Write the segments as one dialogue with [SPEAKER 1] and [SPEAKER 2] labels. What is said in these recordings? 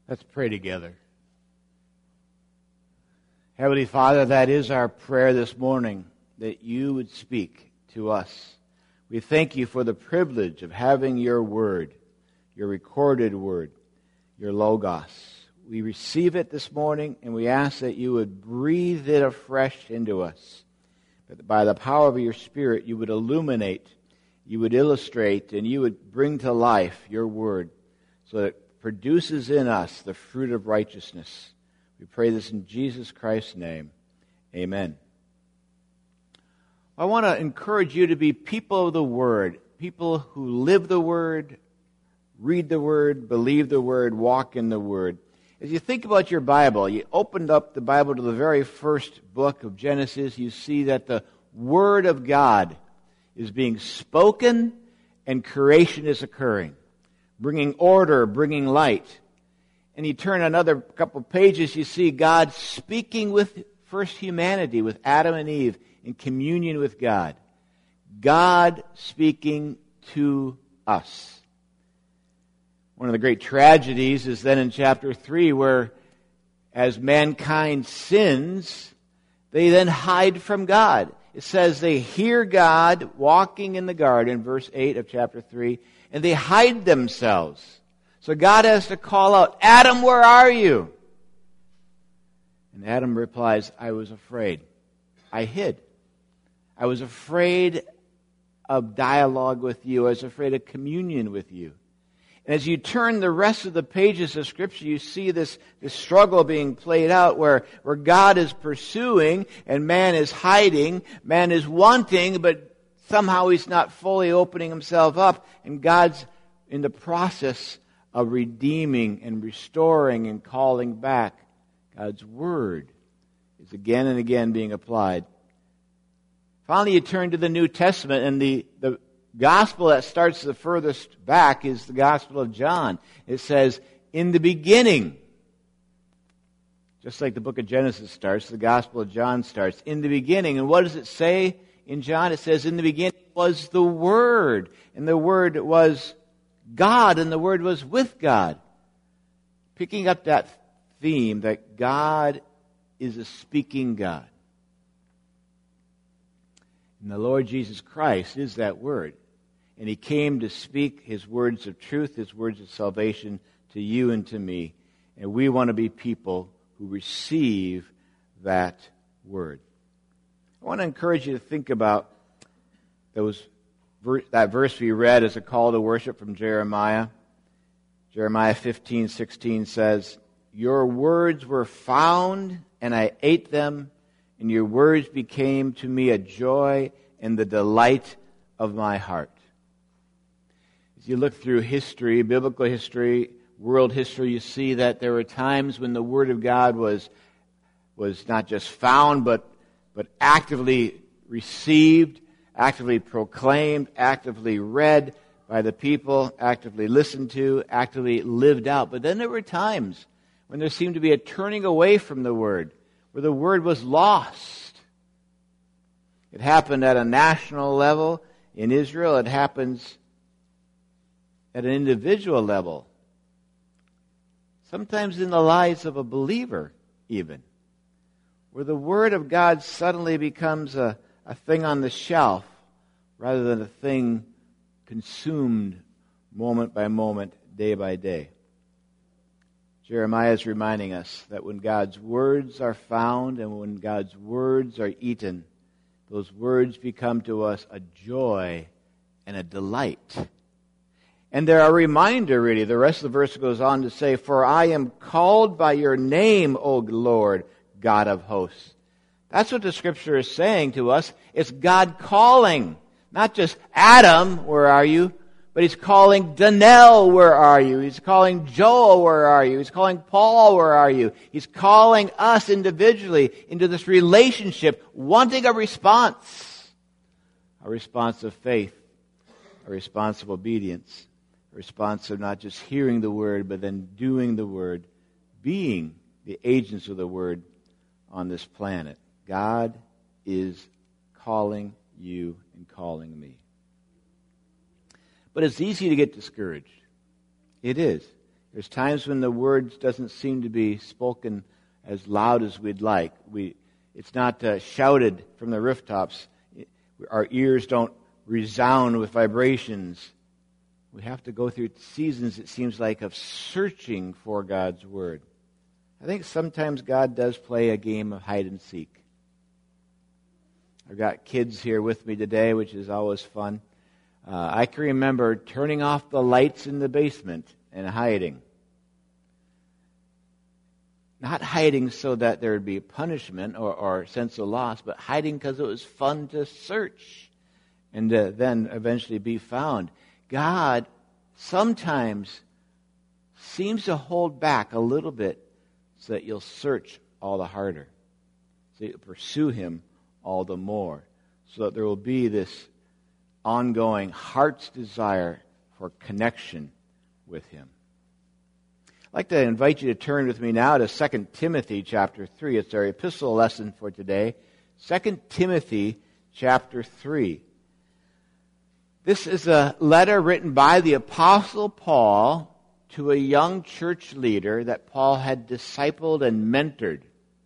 [SPEAKER 1] Let's pray together. Heavenly Father, that is our prayer this morning, that you would speak to us. We thank you for the privilege of having your word, your recorded word, your Logos. We receive it this morning, and we ask that you would breathe it afresh into us. That by the power of your Spirit, you would illuminate, you would illustrate, and you would bring to life your word so that it produces in us the fruit of righteousness. We pray this in Jesus Christ's name. Amen. I want to encourage you to be people of the Word, people who live the Word, read the Word, believe the Word, walk in the Word. As you think about your Bible, you opened up the Bible to the very first book of Genesis, you see that the Word of God is being spoken and creation is occurring, bringing order, bringing light. And you turn another couple pages, you see God speaking with first humanity, with Adam and Eve, in communion with God. God speaking to us. One of the great tragedies is then in chapter 3 where as mankind sins, they then hide from God. It says they hear God walking in the garden, verse 8 of chapter 3, and they hide themselves. So God has to call out, Adam, where are you? And Adam replies, I was afraid. I hid. I was afraid of dialogue with you. I was afraid of communion with you. And as you turn the rest of the pages of Scripture, you see this struggle being played out where God is pursuing and man is hiding. Man is wanting, but somehow he's not fully opening himself up. And God's in the process of redeeming and restoring and calling back. God's Word is again and again being applied. Finally, you turn to the New Testament, and the gospel that starts the furthest back is the Gospel of John. It says, in the beginning, just like the book of Genesis starts, the Gospel of John starts, in the beginning. And what does it say in John? It says, in the beginning was the Word, and the Word was God, and the Word was with God. Picking up that theme that God is a speaking God. And the Lord Jesus Christ is that Word. And He came to speak His words of truth, His words of salvation to you and to me. And we want to be people who receive that Word. I want to encourage you to think about that verse we read as a call to worship from Jeremiah. Jeremiah 15:16 says, your words were found, and I ate them, and your words became to me a joy and the delight of my heart. As you look through history, biblical history, world history, you see that there were times when the Word of God was not just found, but actively received, actively proclaimed, actively read by the people, actively listened to, actively lived out. But then there were times when there seemed to be a turning away from the Word, where the Word was lost. It happened at a national level in Israel. It happens at an individual level. Sometimes in the lives of a believer even, where the Word of God suddenly becomes a thing on the shelf rather than a thing consumed moment by moment, day by day. Jeremiah is reminding us that when God's words are found and when God's words are eaten, those words become to us a joy and a delight. And they're a reminder, really. The rest of the verse goes on to say, for I am called by your name, O Lord, God of hosts. That's what the Scripture is saying to us. It's God calling. Not just Adam, where are you? But He's calling Donnell, where are you? He's calling Joel, where are you? He's calling Paul, where are you? He's calling us individually into this relationship, wanting a response of faith, a response of obedience, a response of not just hearing the Word, but then doing the Word, being the agents of the Word on this planet. God is calling you and calling me. But it's easy to get discouraged. It is. There's times when the word doesn't seem to be spoken as loud as we'd like. It's not shouted from the rooftops. Our ears don't resound with vibrations. We have to go through seasons, it seems like, of searching for God's word. I think sometimes God does play a game of hide and seek. I've got kids here with me today, which is always fun. I can remember turning off the lights in the basement and hiding. Not hiding so that there would be punishment or sense of loss, but hiding because it was fun to search and to then eventually be found. God sometimes seems to hold back a little bit so that you'll search all the harder, so you'll pursue Him all the more, so that there will be this ongoing heart's desire for connection with Him. I'd like to invite you to turn with me now to 2 Timothy chapter 3. It's our epistle lesson for today. 2 Timothy chapter 3. This is a letter written by the Apostle Paul to a young church leader that Paul had discipled and mentored.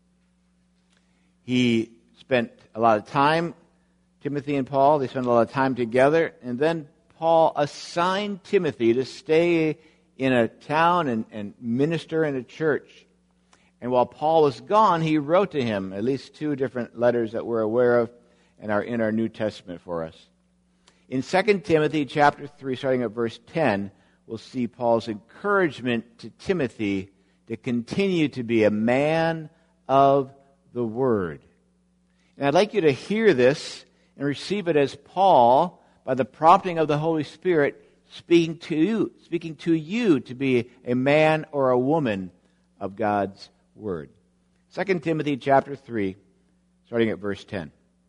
[SPEAKER 1] He spent a lot of time, Timothy and Paul, they spent a lot of time together, and then Paul assigned Timothy to stay in a town and minister in a church. And while Paul was gone, he wrote to him at least 2 different letters that we're aware of and are in our New Testament for us. In 2 Timothy chapter 3, starting at verse 10, we'll see Paul's encouragement to Timothy to continue to be a man of the Word. And I'd like you to hear this and receive it as Paul, by the prompting of the Holy Spirit, speaking to you to be a man or a woman of God's Word. 2 Timothy chapter 3, starting at verse 10.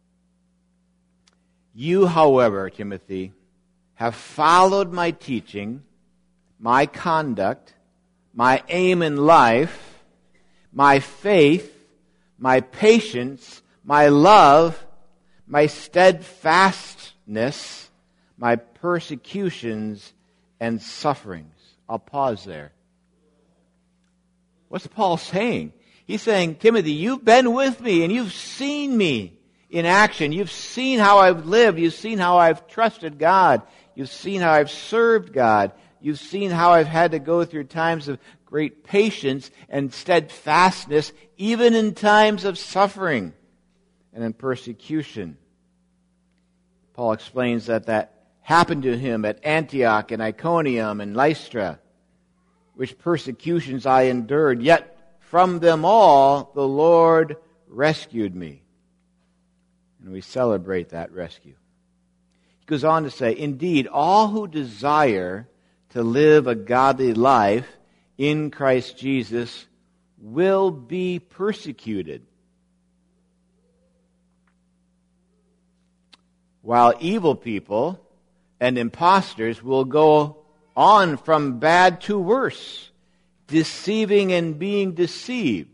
[SPEAKER 1] You, however, Timothy, have followed my teaching, my conduct, my aim in life, my faith, my patience, my love, my steadfastness, my persecutions and sufferings. I'll pause there. What's Paul saying? He's saying, Timothy, you've been with me and you've seen me in action. You've seen how I've lived. You've seen how I've trusted God. You've seen how I've served God. You've seen how I've had to go through times of great patience and steadfastness, even in times of suffering and in persecution. Paul explains that happened to him at Antioch and Iconium and Lystra, which persecutions I endured, yet from them all the Lord rescued me. And we celebrate that rescue. He goes on to say, indeed, all who desire to live a godly life in Christ Jesus will be persecuted, while evil people and impostors will go on from bad to worse, deceiving and being deceived.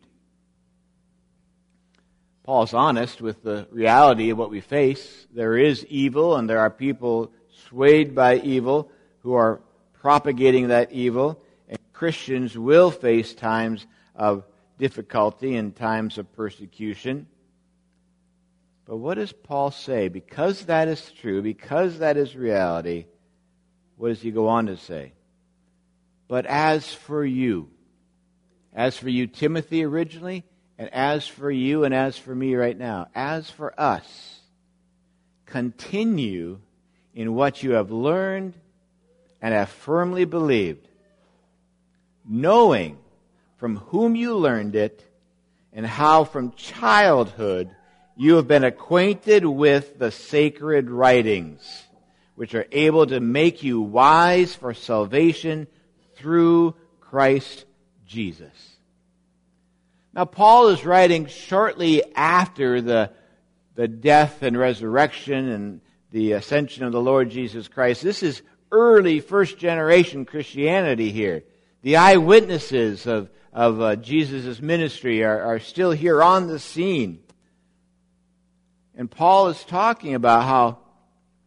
[SPEAKER 1] Paul's honest with the reality of what we face. There is evil, and there are people swayed by evil who are propagating that evil, and Christians will face times of difficulty and times of persecution. But what does Paul say? Because that is true, because that is reality, what does he go on to say? But as for you, Timothy, originally, and as for you and as for me right now, as for us, continue in what you have learned and have firmly believed, knowing from whom you learned it and how from childhood you have been acquainted with the sacred writings, which are able to make you wise for salvation through Christ Jesus. Now, Paul is writing shortly after the death and resurrection and the ascension of the Lord Jesus Christ. This is early first-generation Christianity here. The eyewitnesses of Jesus' ministry are still here on the scene. And Paul is talking about how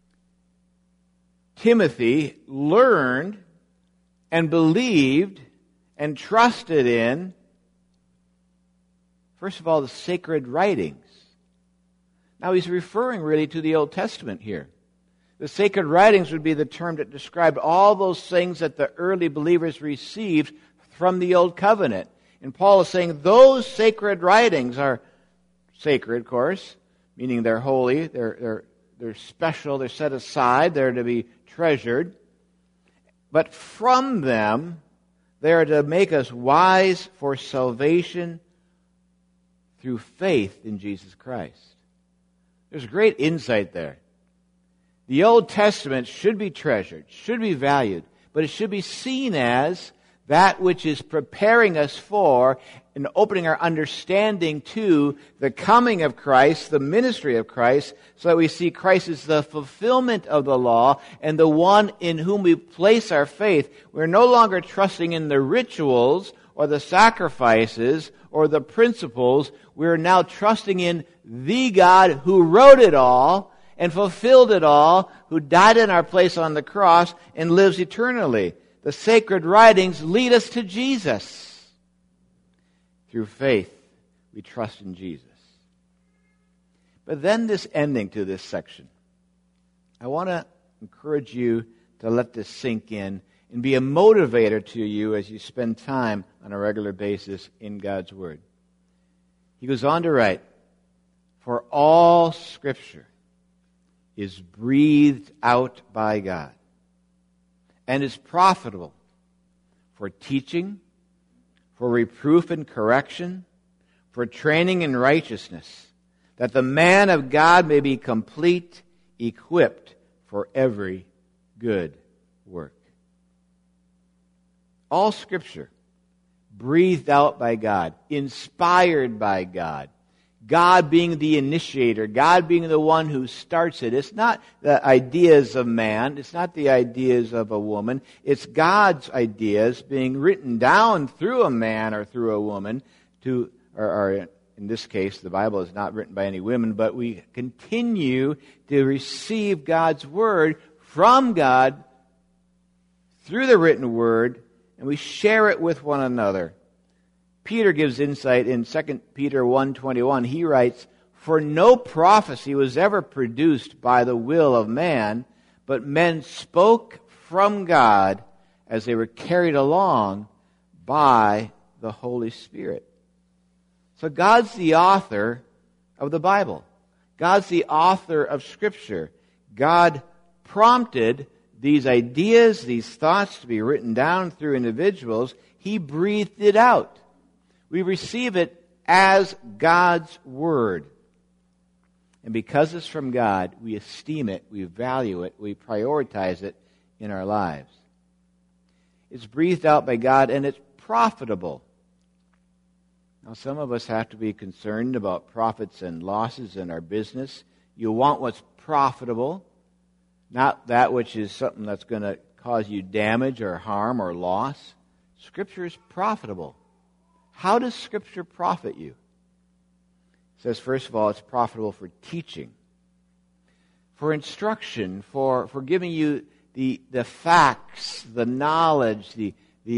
[SPEAKER 1] Timothy learned and believed and trusted in, first of all, the sacred writings. Now he's referring really to the Old Testament here. The sacred writings would be the term that described all those things that the early believers received from the Old Covenant. And Paul is saying those sacred writings are sacred, of course, meaning they're holy, they're special, they're set aside, they're to be treasured. But from them, they are to make us wise for salvation through faith in Jesus Christ. There's great insight there. The Old Testament should be treasured, should be valued, but it should be seen as that which is preparing us for and opening our understanding to the coming of Christ, the ministry of Christ, so that we see Christ as the fulfillment of the law and the one in whom we place our faith. We're no longer trusting in the rituals or the sacrifices or the principles. We're now trusting in the God who wrote it all and fulfilled it all, who died in our place on the cross and lives eternally. The sacred writings lead us to Jesus. Through faith, we trust in Jesus. But then this ending to this section. I want to encourage you to let this sink in and be a motivator to you as you spend time on a regular basis in God's Word. He goes on to write, "For all Scripture is breathed out by God and is profitable for teaching, for reproof and correction, for training in righteousness, that the man of God may be complete, equipped for every good work." All Scripture, breathed out by God, inspired by God, God being the initiator, God being the one who starts it. It's not the ideas of man, it's not the ideas of a woman, it's God's ideas being written down through a man or through a woman or in this case, the Bible is not written by any women, but we continue to receive God's Word from God through the written Word, and we share it with one another. Peter gives insight in 2 Peter 1:21. He writes, "For no prophecy was ever produced by the will of man, but men spoke from God as they were carried along by the Holy Spirit." So God's the author of the Bible. God's the author of Scripture. God prompted these ideas, these thoughts to be written down through individuals. He breathed it out. We receive it as God's Word. And because it's from God, we esteem it, we value it, we prioritize it in our lives. It's breathed out by God and it's profitable. Now, some of us have to be concerned about profits and losses in our business. You want what's profitable, not that which is something that's going to cause you damage or harm or loss. Scripture is profitable. How does Scripture profit you? It says, first of all, it's profitable for teaching, for instruction, for giving you the facts, the knowledge, the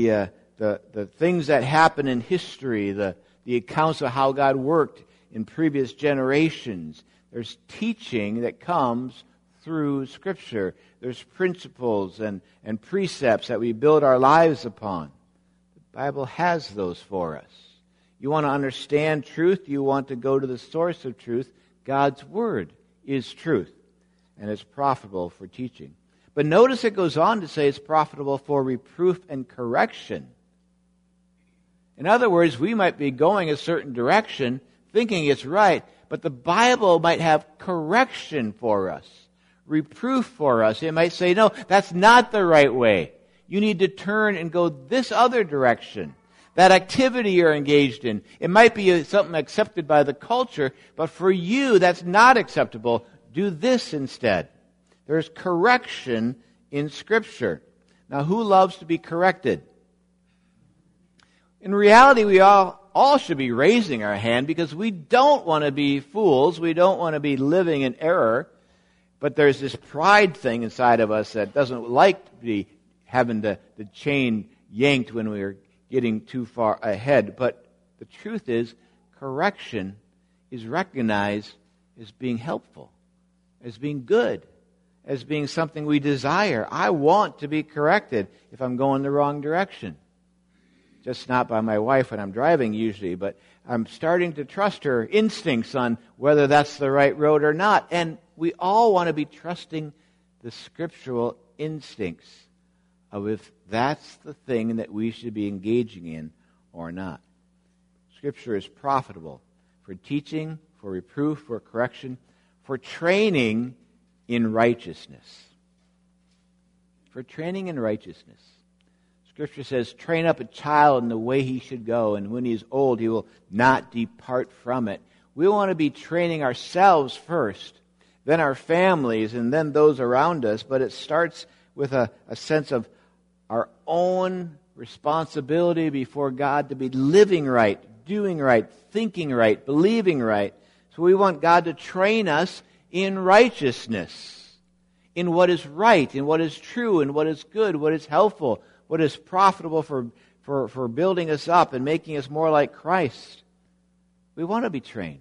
[SPEAKER 1] things that happen in history, the accounts of how God worked in previous generations. There's teaching that comes through Scripture. There's principles and precepts that we build our lives upon. The Bible has those for us. You want to understand truth, you want to go to the source of truth. God's Word is truth, and it's profitable for teaching. But notice it goes on to say it's profitable for reproof and correction. In other words, we might be going a certain direction, thinking it's right, but the Bible might have correction for us, reproof for us. It might say, no, that's not the right way. You need to turn and go this other direction. That activity you're engaged in, it might be something accepted by the culture, but for you, that's not acceptable. Do this instead. There's correction in Scripture. Now, who loves to be corrected? In reality, we all should be raising our hand because we don't want to be fools. We don't want to be living in error. But there's this pride thing inside of us that doesn't like to be having the chain yanked when we're getting too far ahead. But the truth is, correction is recognized as being helpful, as being good, as being something we desire. I want to be corrected if I'm going the wrong direction. Just not by my wife when I'm driving usually, but I'm starting to trust her instincts on whether that's the right road or not. And we all want to be trusting the scriptural instincts of if that's the thing that we should be engaging in or not. Scripture is profitable for teaching, for reproof, for correction, for training in righteousness. For training in righteousness. Scripture says, train up a child in the way he should go, and when he is old, he will not depart from it. We want to be training ourselves first, then our families, and then those around us, but it starts with a sense of our own responsibility before God to be living right, doing right, thinking right, believing right. So we want God to train us in righteousness, in what is right, in what is true, in what is good, what is helpful, what is profitable for building us up and making us more like Christ. We want to be trained.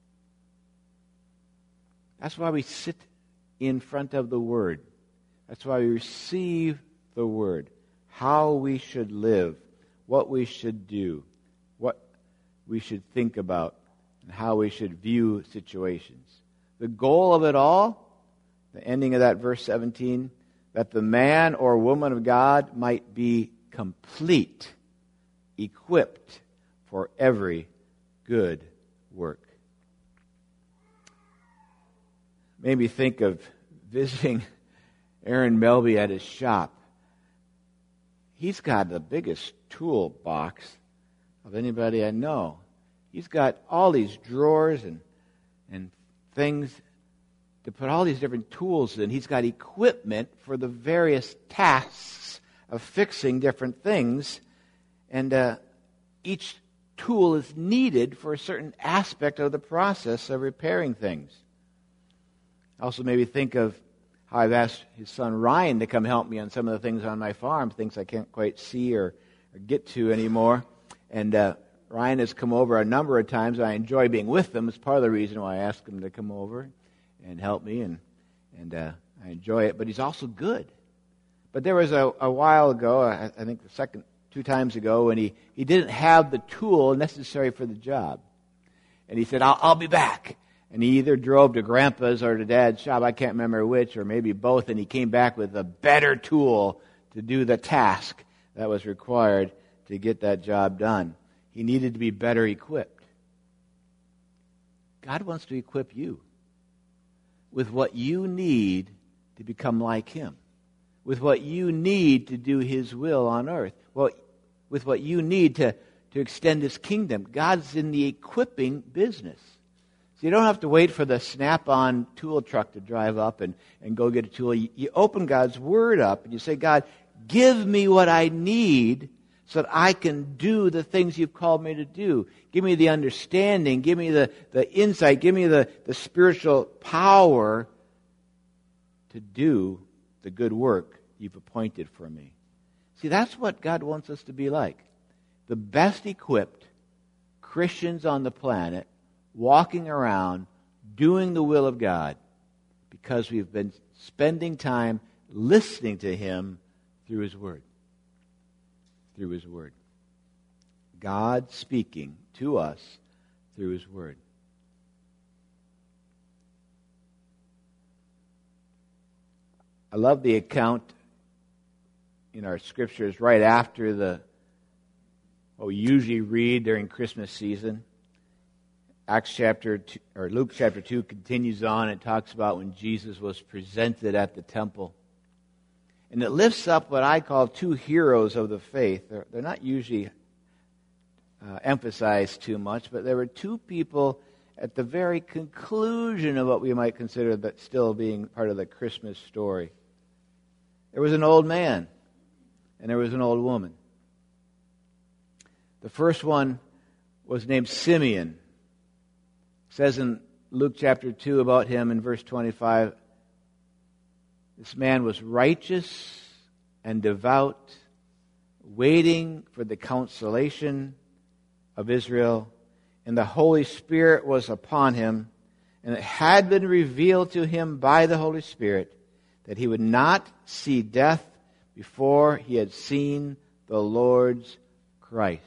[SPEAKER 1] That's why we sit in front of the Word. That's why we receive the Word. How we should live, what we should do, what we should think about, and how we should view situations. The goal of it all, the ending of that verse 17, that the man or woman of God might be complete, equipped for every good work. Made me think of visiting Aaron Melby at his shop. He's got the biggest toolbox of anybody I know. He's got all these drawers and things to put all these different tools in. He's got equipment for the various tasks of fixing different things. And each tool is needed for a certain aspect of the process of repairing things. Also maybe think of how I've asked his son Ryan to come help me on some of the things on my farm, things I can't quite see or get to anymore. And Ryan has come over a number of times. I enjoy being with them. It's part of the reason why I asked him to come over and help me, and I enjoy it. But he's also good. But there was a while ago, I think the two times ago, when he didn't have the tool necessary for the job. And he said, I'll be back. And he either drove to Grandpa's or to Dad's shop, I can't remember which, or maybe both, and he came back with a better tool to do the task that was required to get that job done. He needed to be better equipped. God wants to equip you with what you need to become like Him, with what you need to do His will on earth, with what you need to extend His kingdom. God's in the equipping business. So you don't have to wait for the Snap-on tool truck to drive up and go get a tool. You open God's Word up and you say, God, give me what I need so that I can do the things you've called me to do. Give me the understanding, give me the insight, give me the spiritual power to do the good work you've appointed for me. See, that's what God wants us to be like. The best equipped Christians on the planet, walking around, doing the will of God, because we've been spending time listening to Him through His Word. Through His Word. God speaking to us through His Word. I love the account in our scriptures right after what we usually read during Christmas season. Acts chapter 2, or Luke chapter 2 continues on and talks about when Jesus was presented at the temple. And it lifts up what I call two heroes of the faith. They're not usually emphasized too much, but there were two people at the very conclusion of what we might consider that still being part of the Christmas story. There was an old man, and there was an old woman. The first one was named Simeon. It says in Luke chapter 2 about him in verse 25, this man was righteous and devout, waiting for the consolation of Israel, and the Holy Spirit was upon him, and it had been revealed to him by the Holy Spirit that he would not see death before he had seen the Lord's Christ.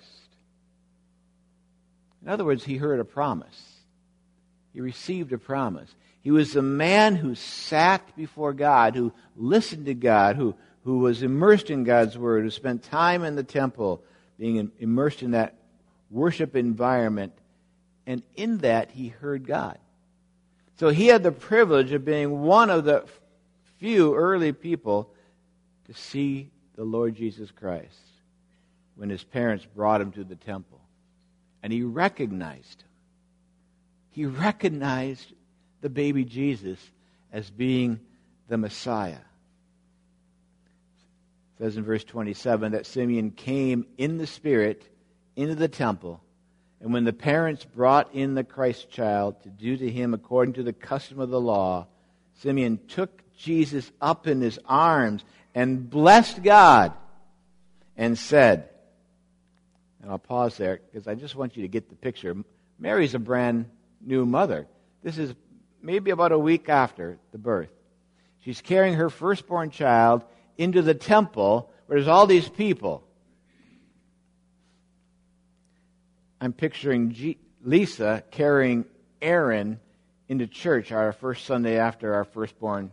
[SPEAKER 1] In other words, he heard a promise. He received a promise. He was a man who sat before God, who listened to God, who was immersed in God's Word, who spent time in the temple, being immersed in that worship environment. And in that, he heard God. So he had the privilege of being one of the few early people to see the Lord Jesus Christ when his parents brought him to the temple. And he recognized him. He recognized the baby Jesus as being the Messiah. It says in verse 27 that Simeon came in the Spirit into the temple, and when the parents brought in the Christ child to do to him according to the custom of the law, Simeon took Jesus up in his arms and blessed God and said, and I'll pause there because I just want you to get the picture. Mary's a brand new mother. This is maybe about a week after the birth. She's carrying her firstborn child into the temple where there's all these people. I'm picturing Lisa carrying Aaron into church our first Sunday after our firstborn.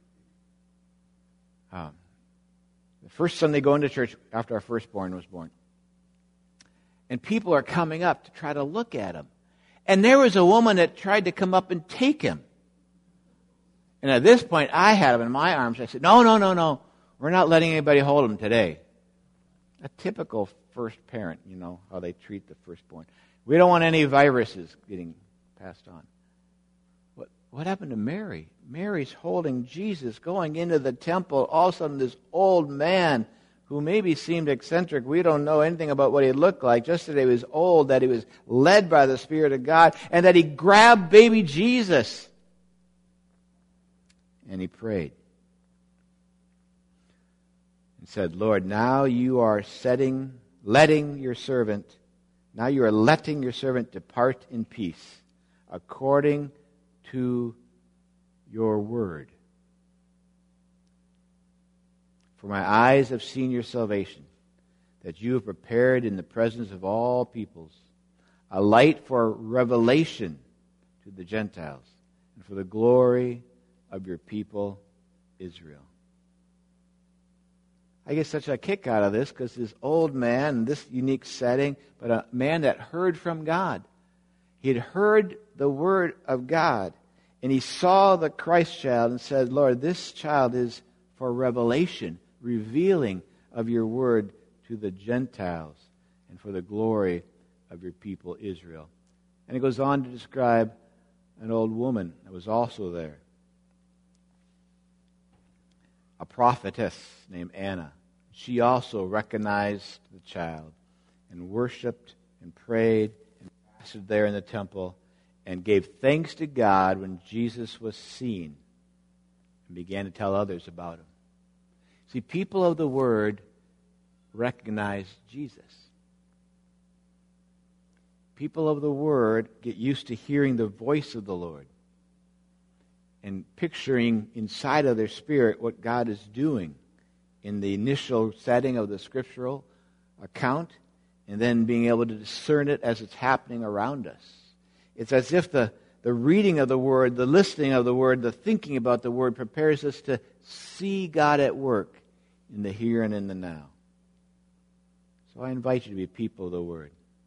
[SPEAKER 1] The first Sunday going to church after our firstborn was born. And people are coming up to try to look at him. And there was a woman that tried to come up and take him. And at this point, I had him in my arms. I said, no. We're not letting anybody hold him today. A typical first parent, you know, how they treat the firstborn. We don't want any viruses getting passed on. What happened to Mary? Mary's holding Jesus, going into the temple. All of a sudden, this old man who maybe seemed eccentric. We don't know anything about what he looked like. Just that he was old, that he was led by the Spirit of God, and that he grabbed baby Jesus. And he prayed. And said, Lord, now you are letting your servant depart in peace, according to your word. For my eyes have seen your salvation, that you have prepared in the presence of all peoples, a light for revelation to the Gentiles, and for the glory of your people, Israel. I get such a kick out of this because this old man in this unique setting, but a man that heard from God. He had heard the word of God, and he saw the Christ child and said, Lord, this child is for revelation, revealing of your word to the Gentiles and for the glory of your people Israel. And it goes on to describe an old woman that was also there. A prophetess named Anna. She also recognized the child and worshiped and prayed and fasted there in the temple and gave thanks to God when Jesus was seen and began to tell others about him. See, people of the Word recognize Jesus. People of the Word get used to hearing the voice of the Lord and picturing inside of their spirit what God is doing in the initial setting of the scriptural account, and then being able to discern it as it's happening around us. It's as if the reading of the Word, the listening of the Word, the thinking about the Word prepares us to see God at work in the here and in the now. So I invite you to be people of the Word.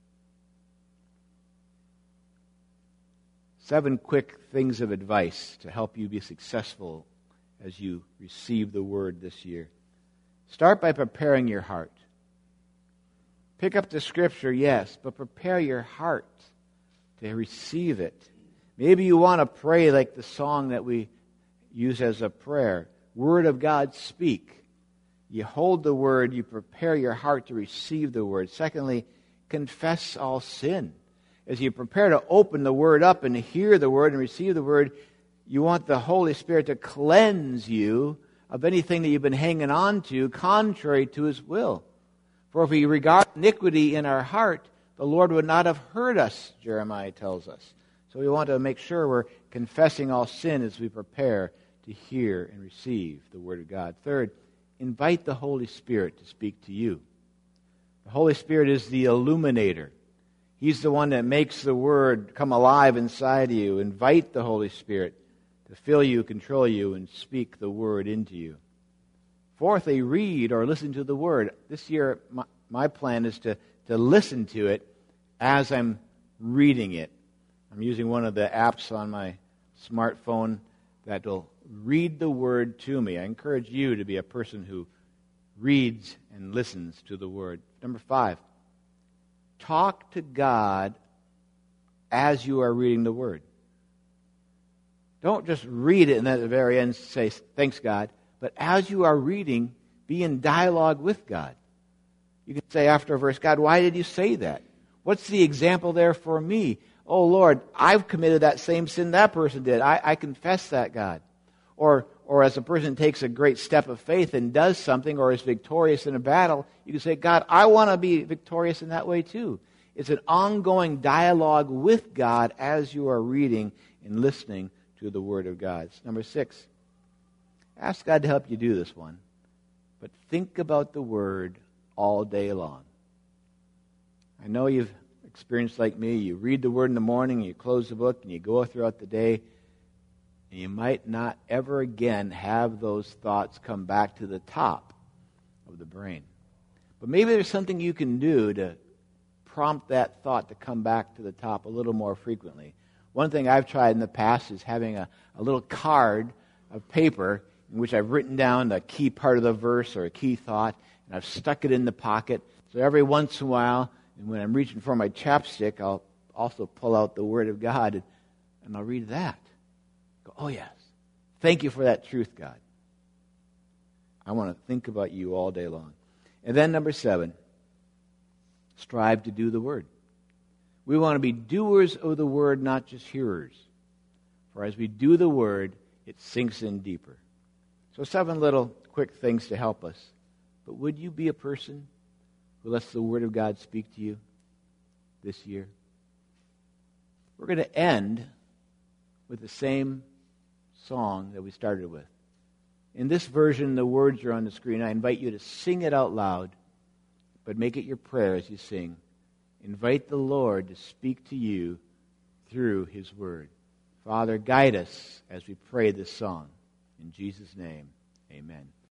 [SPEAKER 1] 7 quick things of advice to help you be successful as you receive the Word this year. Start by preparing your heart. Pick up the Scripture, yes, but prepare your heart to receive it. Maybe you want to pray like the song that we use as a prayer. Word of God, speak. You hold the Word, you prepare your heart to receive the Word. Secondly, confess all sin. As you prepare to open the Word up and to hear the Word and receive the Word, you want the Holy Spirit to cleanse you of anything that you've been hanging on to contrary to His will. For if we regard iniquity in our heart, the Lord would not have heard us, Jeremiah tells us. So we want to make sure we're confessing all sin as we prepare to hear and receive the Word of God. Third, invite the Holy Spirit to speak to you. The Holy Spirit is the illuminator. He's the one that makes the Word come alive inside of you. Invite the Holy Spirit to fill you, control you, and speak the Word into you. Fourthly, read or listen to the Word. This year, my plan is to listen to it as I'm reading it. I'm using one of the apps on my smartphone that will read the Word to me. I encourage you to be a person who reads and listens to the Word. Number 5, talk to God as you are reading the Word. Don't just read it and then at the very end say, thanks, God. But as you are reading, be in dialogue with God. You can say after a verse, God, why did you say that? What's the example there for me? Oh, Lord, I've committed that same sin that person did. I confess that, God. Or as a person takes a great step of faith and does something or is victorious in a battle, you can say, God, I want to be victorious in that way too. It's an ongoing dialogue with God as you are reading and listening to the Word of God. Number 6, ask God to help you do this one. But think about the Word all day long. I know you've experienced like me. You read the Word in the morning, you close the book, and you go throughout the day, and you might not ever again have those thoughts come back to the top of the brain. But maybe there's something you can do to prompt that thought to come back to the top a little more frequently. One thing I've tried in the past is having a little card of paper in which I've written down a key part of the verse or a key thought, and I've stuck it in the pocket. So every once in a while, and when I'm reaching for my chapstick, I'll also pull out the Word of God, and I'll read that. Go, oh yes, thank you for that truth, God. I want to think about you all day long. And then number 7, strive to do the Word. We want to be doers of the Word, not just hearers. For as we do the Word, it sinks in deeper. So 7 little quick things to help us. But would you be a person who lets the Word of God speak to you this year? We're going to end with the same song that we started with. In this version, the words are on the screen. I invite you to sing it out loud, but make it your prayer as you sing. Invite the Lord to speak to you through His Word. Father, guide us as we pray this song. In Jesus' name, amen.